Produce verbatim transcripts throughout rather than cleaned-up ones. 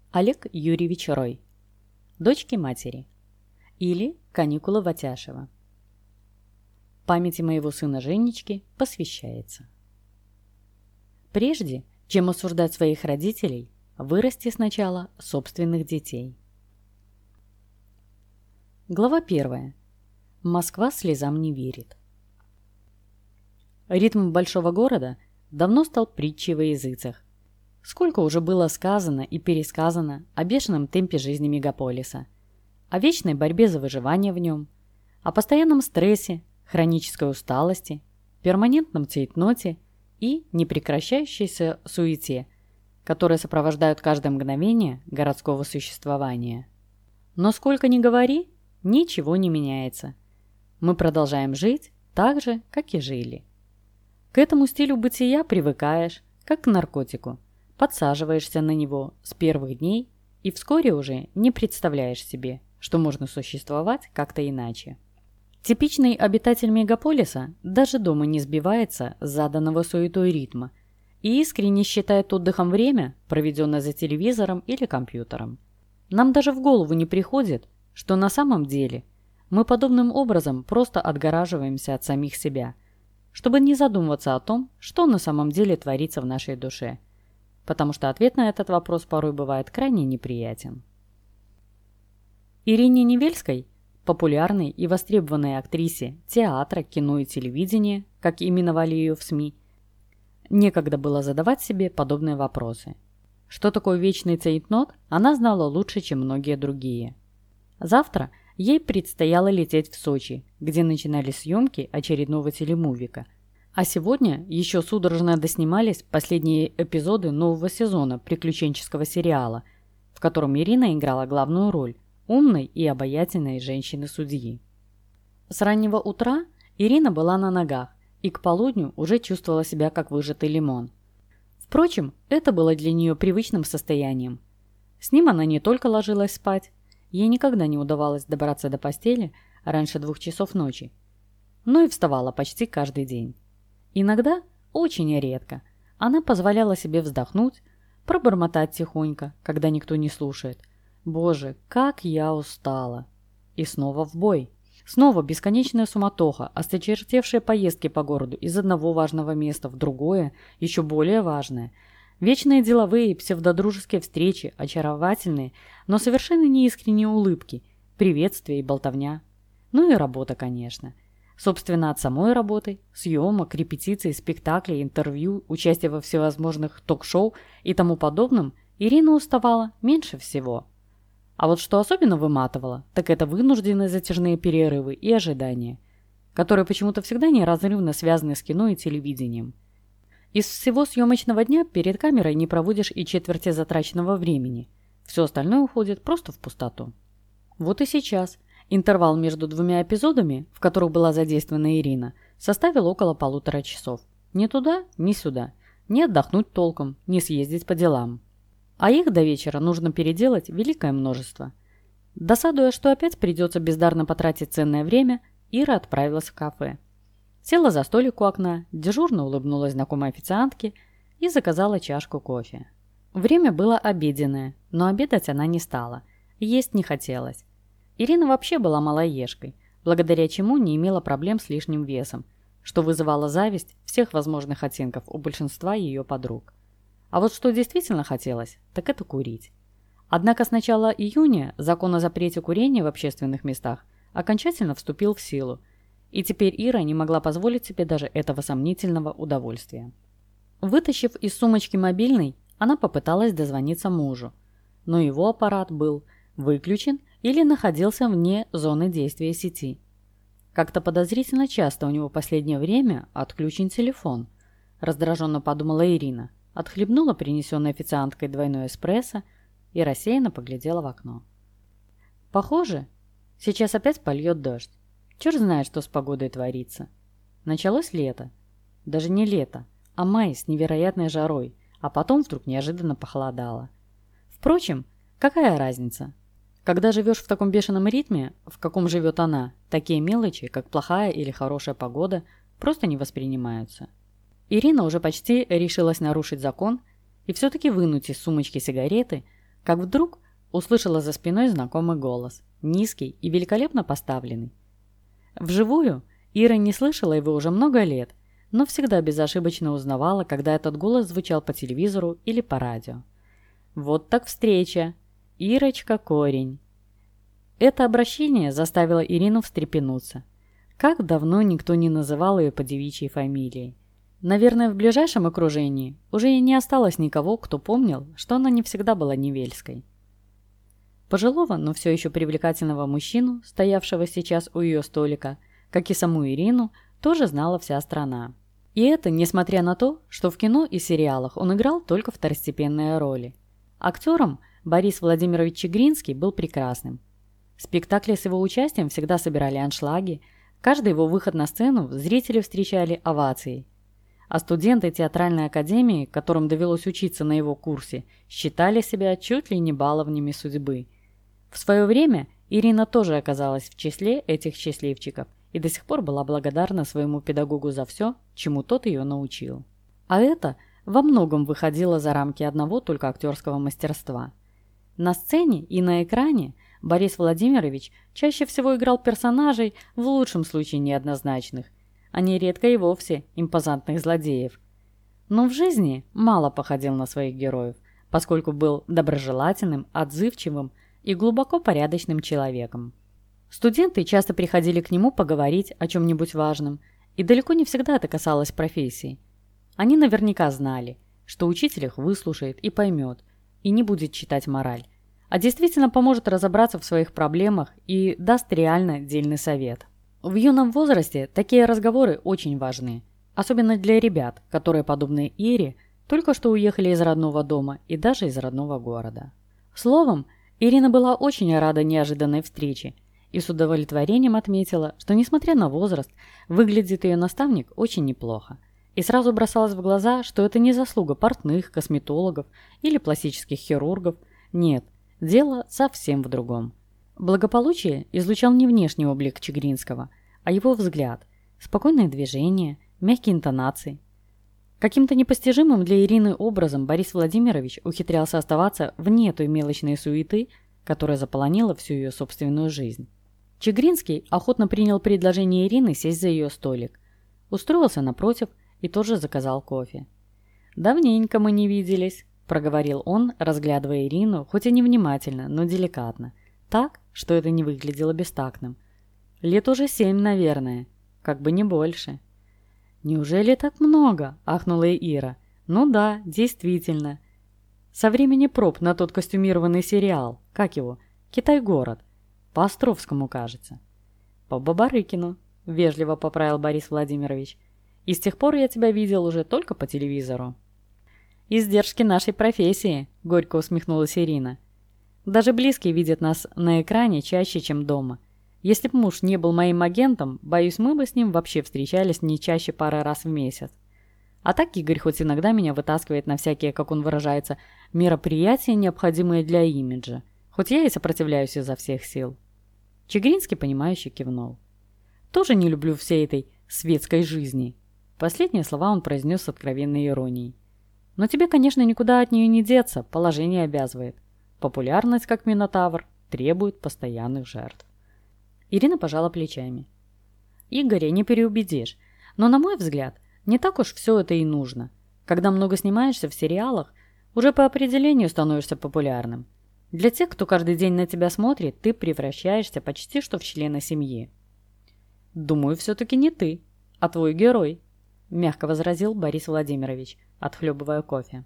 Олег Юрьевич Рой. Дочки матери. Или каникулы Ватяшева. Памяти моего сына Женечки посвящается. Прежде, чем осуждать своих родителей, вырасти сначала собственных детей. Глава первая. Москва слезам не верит. Ритм большого города давно стал притчей во языцах. Сколько уже было сказано и пересказано о бешеном темпе жизни мегаполиса, о вечной борьбе за выживание в нем, о постоянном стрессе, хронической усталости, перманентном цейтноте и непрекращающейся суете, которые сопровождают каждое мгновение городского существования. Но сколько ни говори, ничего не меняется. Мы продолжаем жить так же, как и жили. К этому стилю бытия привыкаешь, как к наркотику. Подсаживаешься на него с первых дней и вскоре уже не представляешь себе, что можно существовать как-то иначе. Типичный обитатель мегаполиса даже дома не сбивается с заданного суетой ритма и искренне считает отдыхом время, проведенное за телевизором или компьютером. Нам даже в голову не приходит, что на самом деле мы подобным образом просто отгораживаемся от самих себя, чтобы не задумываться о том, что на самом деле творится в нашей душе, потому что ответ на этот вопрос порой бывает крайне неприятен. Ирине Невельской, популярной и востребованной актрисе театра, кино и телевидения, как именовали ее в СМИ, некогда было задавать себе подобные вопросы. Что такое вечный цейтнот, она знала лучше, чем многие другие. Завтра ей предстояло лететь в Сочи, где начинались съемки очередного телемувика. А сегодня еще судорожно доснимались последние эпизоды нового сезона приключенческого сериала, в котором Ирина играла главную роль умной и обаятельной женщины-судьи. С раннего утра Ирина была на ногах и к полудню уже чувствовала себя как выжатый лимон. Впрочем, это было для нее привычным состоянием. С ним она не только ложилась спать, ей никогда не удавалось добраться до постели раньше двух часов ночи, но и вставала почти каждый день. Иногда, очень редко, она позволяла себе вздохнуть, пробормотать тихонько, когда никто не слушает. «Боже, как я устала!» И снова в бой. Снова бесконечная суматоха, осточертевшие поездки по городу из одного важного места в другое, еще более важное. Вечные деловые и псевдодружеские встречи, очаровательные, но совершенно неискренние улыбки, приветствия и болтовня. Ну и работа, конечно. Собственно, от самой работы, съемок, репетиций, спектаклей, интервью, участия во всевозможных ток-шоу и тому подобном Ирина уставала меньше всего. А вот что особенно выматывало, так это вынужденные затяжные перерывы и ожидания, которые почему-то всегда неразрывно связаны с кино и телевидением. Из всего съемочного дня перед камерой не проводишь и четверти затраченного времени. Все остальное уходит просто в пустоту. Вот и сейчас интервал между двумя эпизодами, в которых была задействована Ирина, составил около полутора часов. Ни туда, ни сюда. Не отдохнуть толком, не съездить по делам. А их до вечера нужно переделать великое множество. Досадуя, что опять придется бездарно потратить ценное время, Ира отправилась в кафе. Села за столик у окна, дежурно улыбнулась знакомой официантке и заказала чашку кофе. Время было обеденное, но обедать она не стала. Есть не хотелось. Ирина вообще была малоежкой, благодаря чему не имела проблем с лишним весом, что вызывало зависть всех возможных оттенков у большинства ее подруг. А вот что действительно хотелось, так это курить. Однако с начала июня закон о запрете курения в общественных местах окончательно вступил в силу, и теперь Ира не могла позволить себе даже этого сомнительного удовольствия. Вытащив из сумочки мобильный, она попыталась дозвониться мужу, но его аппарат был выключен или находился вне зоны действия сети. Как-то подозрительно часто у него в последнее время отключен телефон, раздраженно подумала Ирина, отхлебнула принесенной официанткой двойной эспрессо и рассеянно поглядела в окно. Похоже, сейчас опять польет дождь. Черт знает, что с погодой творится. Началось лето. Даже не лето, а май с невероятной жарой, а потом вдруг неожиданно похолодало. Впрочем, какая разница? Когда живешь в таком бешеном ритме, в каком живет она, такие мелочи, как плохая или хорошая погода, просто не воспринимаются. Ирина уже почти решилась нарушить закон и все-таки вынуть из сумочки сигареты, как вдруг услышала за спиной знакомый голос, низкий и великолепно поставленный. Вживую Ира не слышала его уже много лет, но всегда безошибочно узнавала, когда этот голос звучал по телевизору или по радио. Вот так встреча! Ирочка Корень! Это обращение заставило Ирину встрепенуться. Как давно никто не называл ее по девичьей фамилии. Наверное, в ближайшем окружении уже и не осталось никого, кто помнил, что она не всегда была Невельской. Пожилого, но все еще привлекательного мужчину, стоявшего сейчас у ее столика, как и саму Ирину, тоже знала вся страна. И это несмотря на то, что в кино и сериалах он играл только второстепенные роли. Актером Борис Владимирович Чигринский был прекрасным. Спектакли с его участием всегда собирали аншлаги, каждый его выход на сцену зрители встречали овацией. А студенты театральной академии, которым довелось учиться на его курсе, считали себя чуть ли не баловнями судьбы. В свое время Ирина тоже оказалась в числе этих счастливчиков и до сих пор была благодарна своему педагогу за все, чему тот ее научил. А это во многом выходило за рамки одного только актерского мастерства. На сцене и на экране Борис Владимирович чаще всего играл персонажей, в лучшем случае неоднозначных, а нередко и вовсе импозантных злодеев. Но в жизни мало походил на своих героев, поскольку был доброжелательным, отзывчивым и глубоко порядочным человеком. Студенты часто приходили к нему поговорить о чем-нибудь важном, и далеко не всегда это касалось профессии. Они наверняка знали, что учитель их выслушает и поймет, и не будет читать мораль, а действительно поможет разобраться в своих проблемах и даст реально дельный совет. В юном возрасте такие разговоры очень важны, особенно для ребят, которые, подобные Ире, только что уехали из родного дома и даже из родного города. Словом, Ирина была очень рада неожиданной встрече и с удовлетворением отметила, что, несмотря на возраст, выглядит ее наставник очень неплохо. И сразу бросалось в глаза, что это не заслуга портных, косметологов или пластических хирургов. Нет, дело совсем в другом. Благополучие излучал не внешний облик Чигринского, а его взгляд, спокойное движение, мягкие интонации. Каким-то непостижимым для Ирины образом Борис Владимирович ухитрялся оставаться вне той мелочной суеты, которая заполонила всю ее собственную жизнь. Чигринский охотно принял предложение Ирины сесть за ее столик, устроился напротив и тоже заказал кофе. «Давненько мы не виделись», – проговорил он, разглядывая Ирину, хоть и невнимательно, но деликатно, так, что это не выглядело бестактным. «Лет уже семь, наверное, как бы не больше». «Неужели так много?» – ахнула Ира. «Ну да, действительно. Со времени проб на тот костюмированный сериал, как его, «Китай-город», по Островскому, кажется». «По Бабарыкину», – вежливо поправил Борис Владимирович. «И с тех пор я тебя видел уже только по телевизору». «Издержки нашей профессии», – горько усмехнулась Ирина. «Даже близкие видят нас на экране чаще, чем дома. Если б муж не был моим агентом, боюсь, мы бы с ним вообще встречались не чаще пары раз в месяц. А так Игорь хоть иногда меня вытаскивает на всякие, как он выражается, мероприятия, необходимые для имиджа, хоть я и сопротивляюсь изо всех сил». Чигринский, понимающе кивнул. «Тоже не люблю всей этой светской жизни». Последние слова он произнес с откровенной иронией. «Но тебе, конечно, никуда от нее не деться, положение обязывает. Популярность, как Минотавр, требует постоянных жертв». Ирина пожала плечами. «Игоря не переубедишь, но, на мой взгляд, не так уж все это и нужно. Когда много снимаешься в сериалах, уже по определению становишься популярным. Для тех, кто каждый день на тебя смотрит, ты превращаешься почти что в члена семьи». «Думаю, все-таки не ты, а твой герой», – мягко возразил Борис Владимирович, отхлебывая кофе.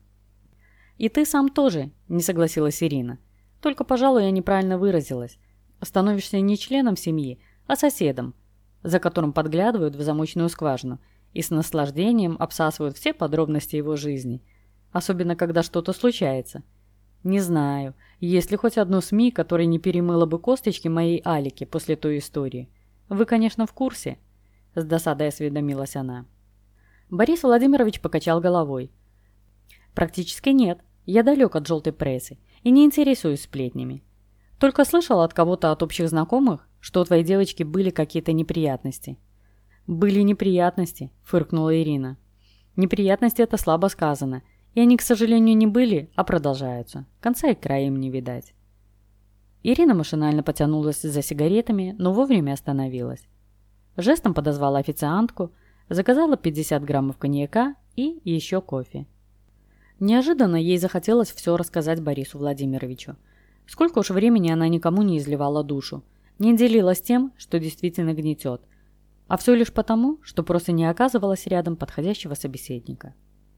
«И ты сам тоже», – не согласилась Ирина. «Только, пожалуй, я неправильно выразилась. Становишься не членом семьи, а соседом, за которым подглядывают в замочную скважину и с наслаждением обсасывают все подробности его жизни, особенно когда что-то случается. Не знаю, есть ли хоть одно СМИ, которое не перемыло бы косточки моей Алике после той истории. Вы, конечно, в курсе?» – с досадой осведомилась она. Борис Владимирович покачал головой. «Практически нет. Я далек от желтой прессы и не интересуюсь сплетнями. Только слышал от кого-то от общих знакомых, что у твоей девочки были какие-то неприятности». «Были неприятности», – фыркнула Ирина. «Неприятности – это слабо сказано. И они, к сожалению, не были, а продолжаются. Конца и края им не видать. Ирина машинально потянулась за сигаретами, но вовремя остановилась. Жестом подозвала официантку, заказала пятьдесят граммов коньяка и еще кофе. Неожиданно ей захотелось все рассказать Борису Владимировичу. Сколько уж времени она никому не изливала душу, не делилась тем, что действительно гнетет, а все лишь потому, что просто не оказывалось рядом подходящего собеседника.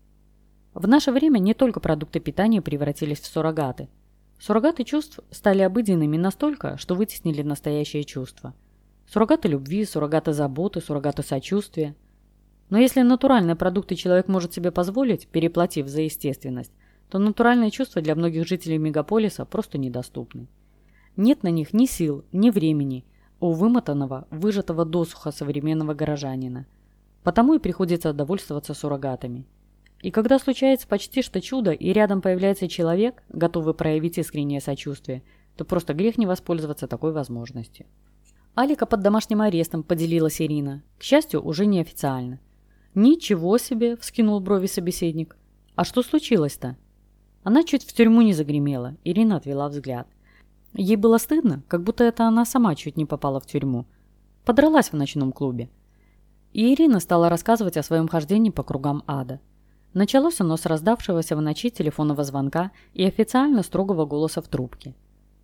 В наше время не только продукты питания превратились в суррогаты. Суррогаты чувств стали обыденными настолько, что вытеснили настоящее чувство. Суррогаты любви, суррогаты заботы, суррогаты сочувствия. Но если натуральные продукты человек может себе позволить, переплатив за естественность, то натуральные чувства для многих жителей мегаполиса просто недоступны. Нет на них ни сил, ни времени у вымотанного, выжатого досуха современного горожанина. Потому и приходится довольствоваться суррогатами. И когда случается почти что чудо, и рядом появляется человек, готовый проявить искреннее сочувствие, то просто грех не воспользоваться такой возможностью. Алика под домашним арестом, поделилась Ирина. К счастью, уже неофициально. «Ничего себе!» – вскинул брови собеседник. «А что случилось-то?» Она чуть в тюрьму не загремела. Ирина отвела взгляд. Ей было стыдно, как будто это она сама чуть не попала в тюрьму. Подралась в ночном клубе. И Ирина стала рассказывать о своем хождении по кругам ада. Началось оно с раздавшегося в ночи телефонного звонка и официально строгого голоса в трубке.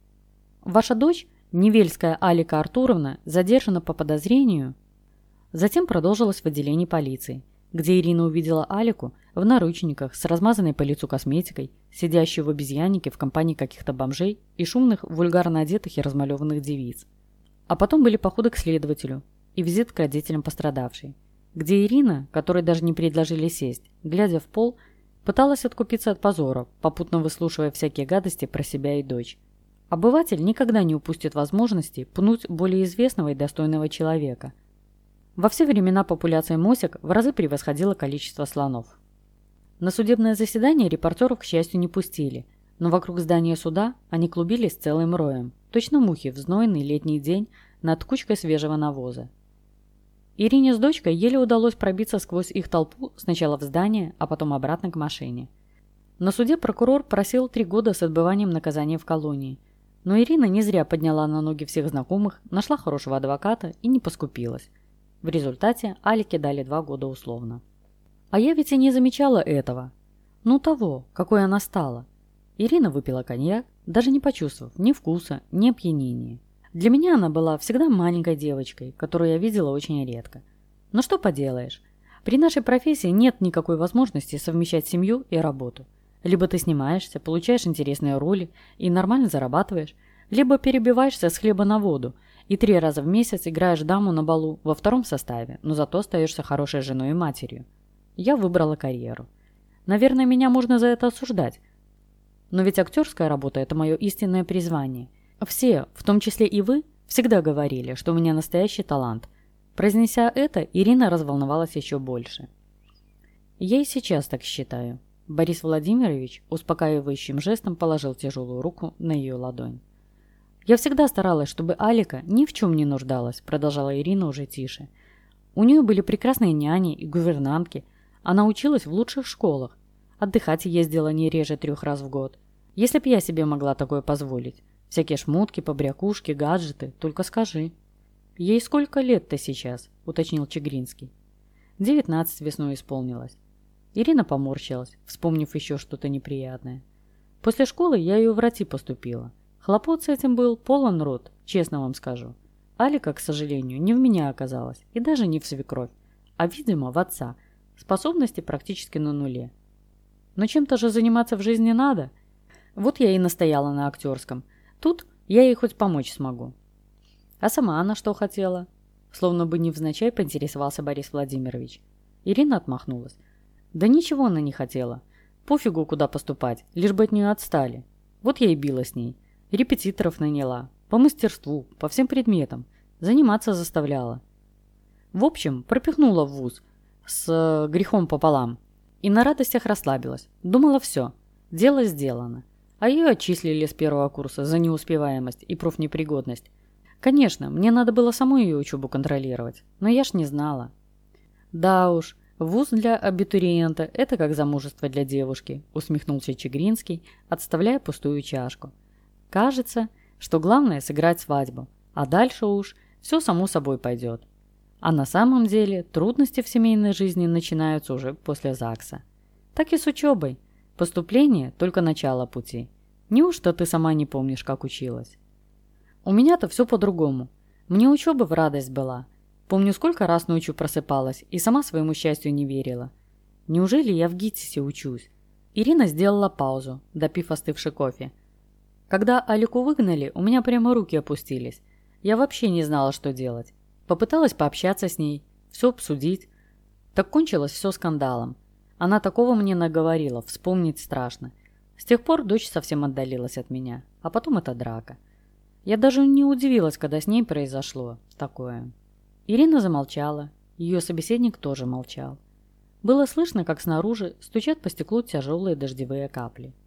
«Ваша дочь, Невельская Алика Артуровна, задержана по подозрению». Затем продолжилось в отделении полиции, где Ирина увидела Алику в наручниках с размазанной по лицу косметикой, сидящую в обезьяннике в компании каких-то бомжей и шумных, вульгарно одетых и размалеванных девиц. А потом были походы к следователю и визит к родителям пострадавшей, где Ирина, которой даже не предложили сесть, глядя в пол, пыталась откупиться от позора, попутно выслушивая всякие гадости про себя и дочь. Обыватель никогда не упустит возможности пнуть более известного и достойного человека. Во все времена популяция мосек в разы превосходила количество слонов. На судебное заседание репортеров, к счастью, не пустили, но вокруг здания суда они клубились целым роем, точно мухи в знойный летний день над кучкой свежего навоза. Ирине с дочкой еле удалось пробиться сквозь их толпу сначала в здание, а потом обратно к машине. На суде прокурор просил три года с отбыванием наказания в колонии, но Ирина не зря подняла на ноги всех знакомых, нашла хорошего адвоката и не поскупилась. В результате Алике дали два года условно. А я ведь и не замечала этого. Ну того, какой она стала. Ирина выпила коньяк, даже не почувствовав ни вкуса, ни опьянения. Для меня она была всегда маленькой девочкой, которую я видела очень редко. Но что поделаешь, при нашей профессии нет никакой возможности совмещать семью и работу. Либо ты снимаешься, получаешь интересные роли и нормально зарабатываешь, либо перебиваешься с хлеба на воду и три раза в месяц играешь даму на балу во втором составе, но зато остаешься хорошей женой и матерью. Я выбрала карьеру. Наверное, меня можно за это осуждать. Но ведь актерская работа – это мое истинное призвание. Все, в том числе и вы, всегда говорили, что у меня настоящий талант. Произнеся это, Ирина разволновалась еще больше. Я и сейчас так считаю. Борис Владимирович успокаивающим жестом положил тяжелую руку на ее ладонь. «Я всегда старалась, чтобы Алика ни в чем не нуждалась», – продолжала Ирина уже тише. «У нее были прекрасные няни и гувернантки. Она училась в лучших школах. Отдыхать ездила не реже трех раз в год. Если б я себе могла такое позволить. Всякие шмотки, побрякушки, гаджеты. Только скажи». «Ей сколько лет-то сейчас?» – уточнил Чигринский. «Девятнадцать весной исполнилось». Ирина поморщилась, вспомнив еще что-то неприятное. «После школы я ее в врачи поступила. Хлопот с этим был полон рот, честно вам скажу. Алика, к сожалению, не в меня оказалась, и даже не в свекровь, а, видимо, в отца. Способности практически на нуле. Но чем-то же заниматься в жизни надо. Вот я и настояла на актерском. Тут я ей хоть помочь смогу». «А сама она что хотела?» Словно бы невзначай поинтересовался Борис Владимирович. Ирина отмахнулась. «Да ничего она не хотела. Пофигу, куда поступать, лишь бы от нее отстали. Вот я и била с ней. Репетиторов наняла. По мастерству, по всем предметам. Заниматься заставляла. В общем, пропихнула в вуз. С грехом пополам. И на радостях расслабилась. Думала, все. Дело сделано. А ее отчислили с первого курса за неуспеваемость и профнепригодность. Конечно, мне надо было саму ее учебу контролировать. Но я ж не знала». «Да уж, «Вуз для абитуриента – это как замужество для девушки», – усмехнулся Чигринский, отставляя пустую чашку. «Кажется, что главное – сыграть свадьбу, а дальше уж все само собой пойдет. А на самом деле трудности в семейной жизни начинаются уже после ЗАГСа. Так и с учебой. Поступление – только начало пути. Неужто ты сама не помнишь, как училась?» «У меня-то все по-другому. Мне учеба в радость была. Помню, сколько раз ночью просыпалась и сама своему счастью не верила. Неужели я в ГИТИСе учусь?» Ирина сделала паузу, допив остывший кофе. «Когда Алику выгнали, у меня прямо руки опустились. Я вообще не знала, что делать. Попыталась пообщаться с ней, все обсудить. Так кончилось все скандалом. Она такого мне наговорила, вспомнить страшно. С тех пор дочь совсем отдалилась от меня, а потом эта драка. Я даже не удивилась, когда с ней произошло такое». Ирина замолчала, ее собеседник тоже молчал. Было слышно, как снаружи стучат по стеклу тяжелые дождевые капли.